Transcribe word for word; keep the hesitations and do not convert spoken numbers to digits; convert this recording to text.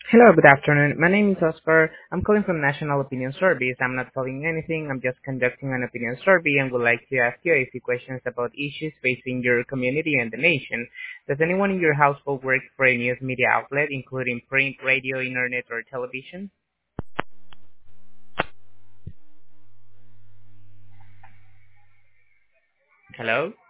Hello, good afternoon. My name is Oscar. I'm calling from National Opinion Surveys. I'm not calling anything. I'm just conducting an opinion survey and would like to ask you a few questions about issues facing your community and the nation. Does anyone in your household work for a news media outlet, including print, radio, internet, or television? Hello?